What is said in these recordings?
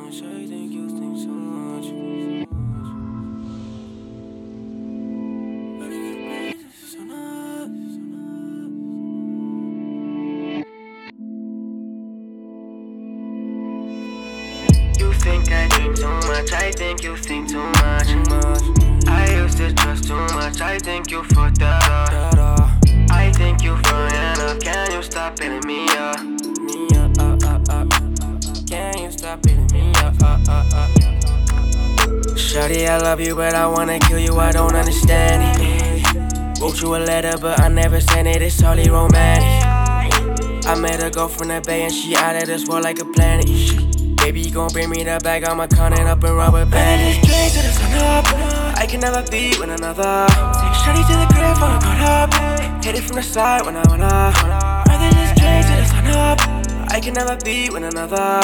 much. I think you think so much. But if it's so not. You think I drink too much. I think you think too much. I used to trust too much. I think you fucked up. I think you flying up. Can you stop beating me up? Can you stop beating me up? Shawty, I love you, but I wanna kill you. I don't understand it. Wrote you a letter, but I never sent it. It's hardly romantic. I met a girl from the Bay, and she out of this world like a planet. Baby, you gon' bring me that bag, I'ma count it up and rubber band it. Straight to the sun up, I can never be with another. Take shawty to the crib, I'm caught up. Hit it from the side when I went up. Rather just straight to the sun up, I can never be with another.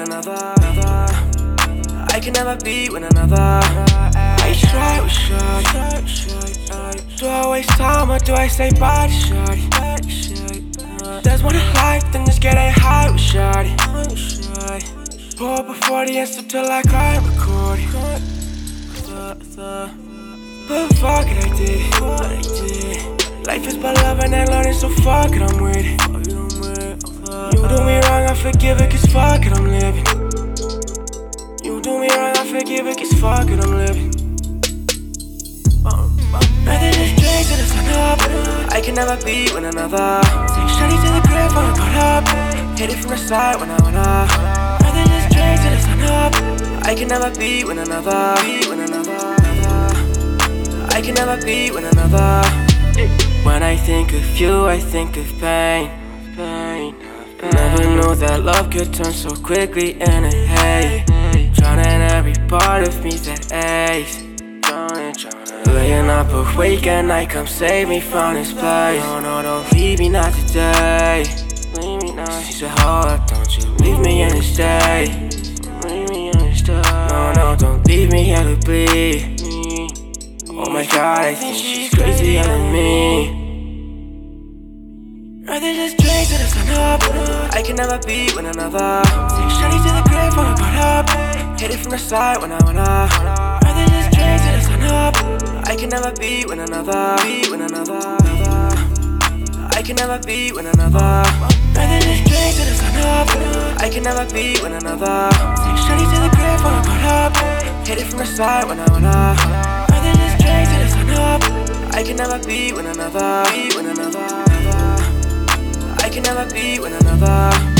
I can never be with another. I try with shawty. Do I waste time or do I say bye to shawty? There's more to life than just getting high with shawty. Pour up before the answer till I cry and record it. But fuck it, I did it. Life is about loving and learning, so fuck it, I'm with it. You do me wrong, I forgive it, cause fuck it, I'm living. You do me wrong, I forgive it, cause fuck it, I'm living. Rather just drink to the sun up, I can never be with another. Take shawty to the crib, I'm caught up. Hit it from the side when I went up. Rather just drink to the sun up, I can never be with another. I can never be with another. When I think of you, I think of pain. Never knew that love could turn so quickly into hate. Drowning every part of me that aches. Laying up awake at night, come save me from this place. No, don't leave me, not today. She said, hold up, don't you leave me in this state. No, don't leave me here to bleed. Oh my God, I think she's crazier than me. Rather just drink to the sun up, I can never be with another. Take shawty to the crib, I'm caught up. Hit it from the side when I went up. Rather just drink to the sun up, I can never be with another. I can never be with another. Rather just drink to the sun up, I can never be with another. Take shawty to the crib, I'm caught up. Hit it from the side when I went up. Rather just drink to the sun up, I can never be with another. I can never be with another.